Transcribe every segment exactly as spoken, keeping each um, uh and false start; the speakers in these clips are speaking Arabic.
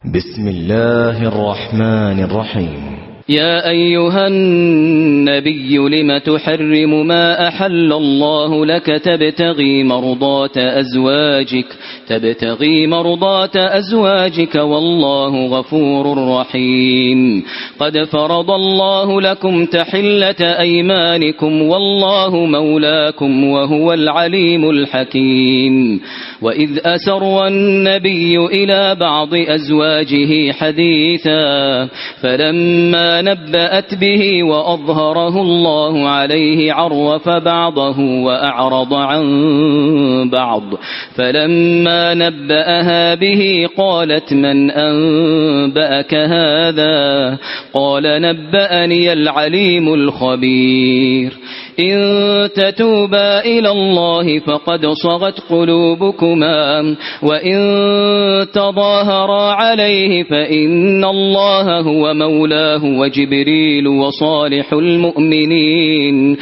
بسم الله الرحمن الرحيم. يا أيها النبي لم تحرم ما أحل الله لك تبتغي مرضات أزواجك تبتغي مرضات أزواجك والله غفور رحيم. قد فرض الله لكم تحلة أيمانكم والله مولاكم وهو العليم الحكيم. وإذ أسر النبي إلى بعض أزواجه حديثا فلما نبأت به وأظهره الله عليه عرف بعضه وأعرض عن بعض فلما نبأها به قالت من أنبأك هذا قال نبأني العليم الخبير. إن تتوبا إلى الله فقد صغت قلوبكما وإن تظاهرا عليه فإن الله هو مولاه وجبريل وصالح المؤمنين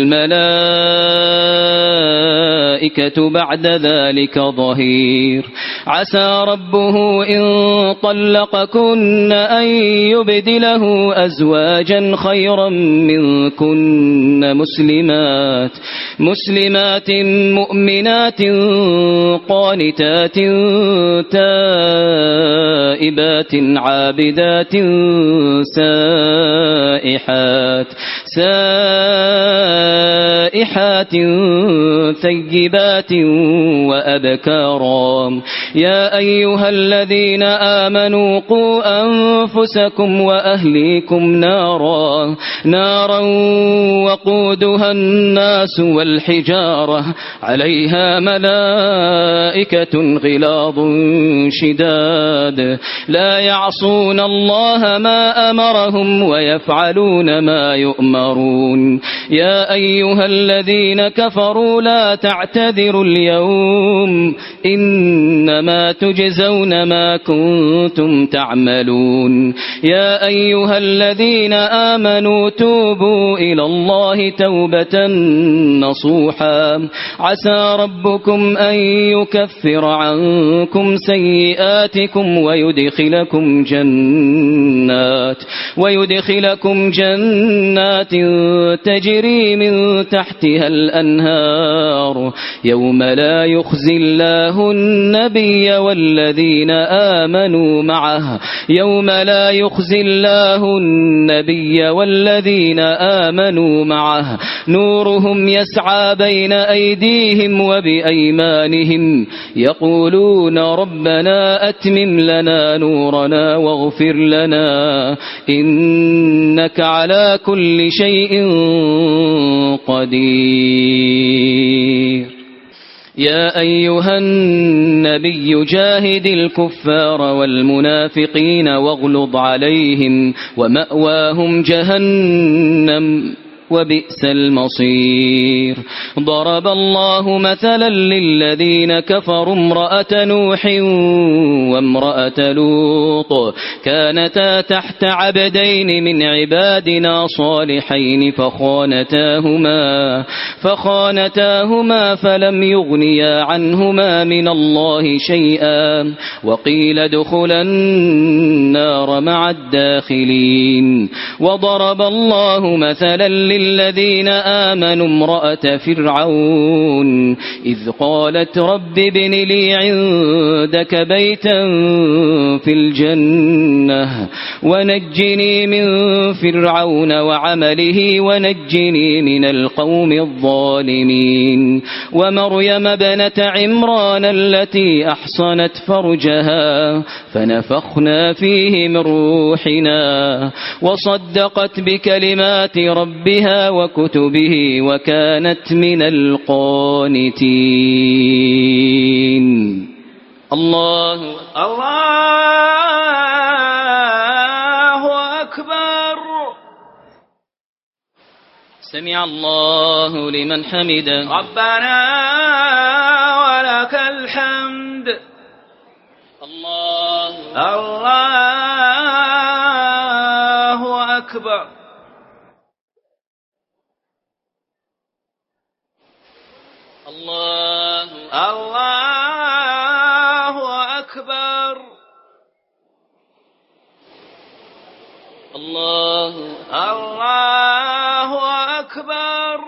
والملائكة بعد ذلك ظهير. عسى ربه إن طلقكن أن يبدله أزواجا خيرا منكن مسلمات مسلمات مؤمنات قانتات تائبات عابدات سائحات سائحات ثيبات وأبكارا. يا أيها الذين آمنوا قوا أنفسكم وأهليكم نارا نارا وقودها الناس والحجارة عليها ملائكة غلاظ شداد لا يعصون الله ما أمرهم ويفعلون ما يؤمرون. يا أيها الذين كفروا لا تعتذروا اليوم إنما تجزون ما كنتم تعملون. يا أيها الذين آمنوا توبوا إلى الله توبة نصوحا عسى ربكم أن يكفر عنكم سيئاتكم ويدخلكم جنات ويدخلكم جنات تجري من تحتها الأنهار يوم لا يخزي الله النبي والذين آمنوا معه يوم لا يخزي الله النبي والذين آمنوا معه نورهم يسعى بين أيديهم وبأيمانهم يقولون ربنا أتمم لنا نورنا واغفر لنا إنك على كل شيء قدير. يا أيها النبي جاهد الكفار والمنافقين واغلظ عليهم ومأواهم جهنم وبئس المصير. ضرب الله مثلا للذين كفروا امرأة نوح وامرأة لوط كانتا تحت عبدين من عبادنا صالحين فخانتاهما فخانتاهما فلم يغنيا عنهما من الله شيئا وقيل ادخلا النار مع الداخلين. وضرب الله مثلا للذين آمنوا امرأة فرعون إذ قالت رب ابن لي عندك بيتا في الجنة ونجني من فرعون وعمله ونجني من القوم الظالمين. ومريم ابنة عمران التي أحصنت فرجها فنفخنا فيه من روحنا وصدقت بكلمات ربها وكتبه وكانت من القانتين. الله الله أكبر. سمع الله لمن حمده. ربنا ولك الحمد. الله الله أكبر. الله الله أكبر. الله الله أكبر.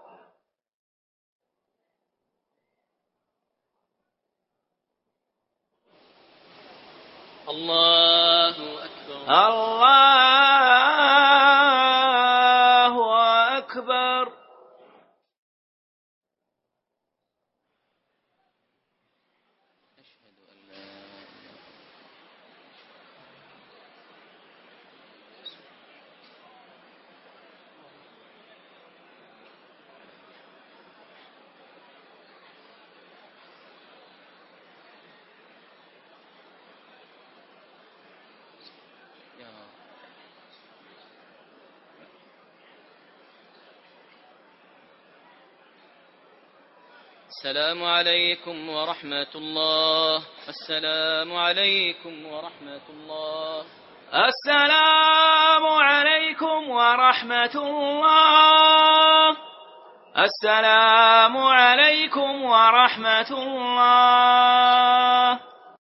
الله أكبر. الله أكبر. أشهد أن لا يا السلام عليكم ورحمة الله. السلام عليكم ورحمة الله. السلام عليكم ورحمة الله. السلام عليكم ورحمة الله.